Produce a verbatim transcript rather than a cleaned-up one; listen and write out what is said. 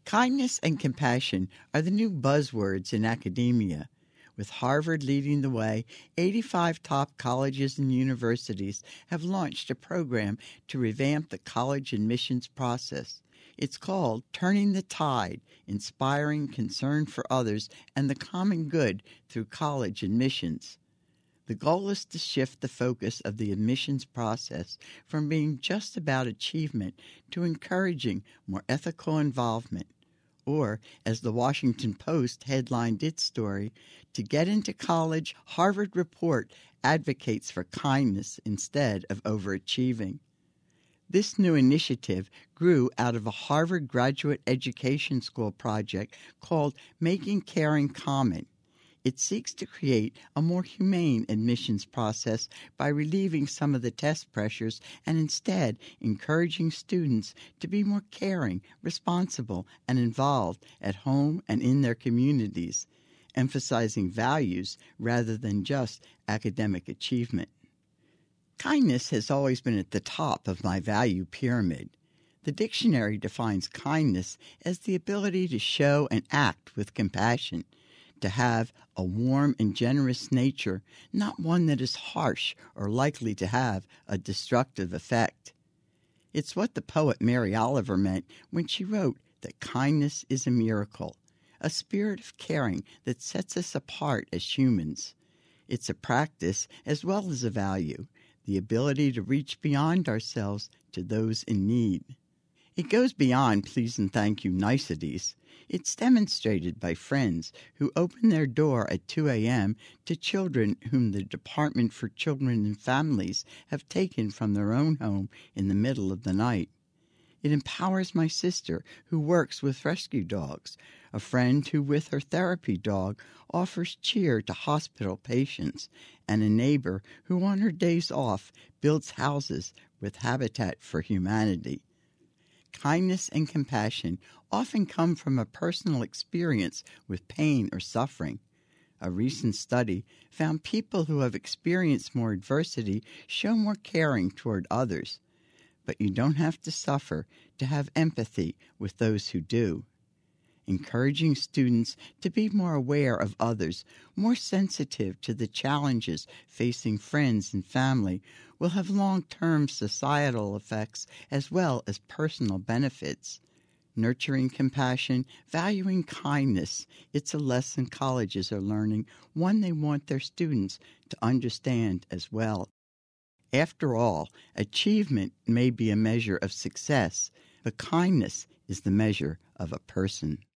Kindness and compassion are the new buzzwords in academia. With Harvard leading the way, eighty-five top colleges and universities have launched a program to revamp the college admissions process. It's called Turning the Tide, Inspiring Concern for Others and the Common Good Through College Admissions. The goal is to shift the focus of the admissions process from being just about achievement to encouraging more ethical involvement. Or, as the Washington Post headlined its story, to get into college, Harvard Report advocates for kindness instead of overachieving. This new initiative grew out of a Harvard Graduate Education School project called Making Caring Common. It seeks to create a more humane admissions process by relieving some of the test pressures and instead encouraging students to be more caring, responsible, and involved at home and in their communities, emphasizing values rather than just academic achievement. Kindness has always been at the top of my value pyramid. The dictionary defines kindness as the ability to show and act with compassion, to have a warm and generous nature, not one that is harsh or likely to have a destructive effect. It's what the poet Mary Oliver meant when she wrote that kindness is a miracle, a spirit of caring that sets us apart as humans. It's a practice as well as a value, the ability to reach beyond ourselves to those in need. It goes beyond please and thank you niceties. It's demonstrated by friends who open their door at two a.m. to children whom the Department for Children and Families have taken from their own home in the middle of the night. It empowers my sister who works with rescue dogs, a friend who with her therapy dog offers cheer to hospital patients, and a neighbor who on her days off builds houses with Habitat for Humanity. Kindness and compassion often come from a personal experience with pain or suffering. A recent study found people who have experienced more adversity show more caring toward others. But you don't have to suffer to have empathy with those who do. Encouraging students to be more aware of others, more sensitive to the challenges facing friends and family, will have long-term societal effects as well as personal benefits. Nurturing compassion, valuing kindness, it's a lesson colleges are learning, one they want their students to understand as well. After all, achievement may be a measure of success, but kindness is the measure of a person.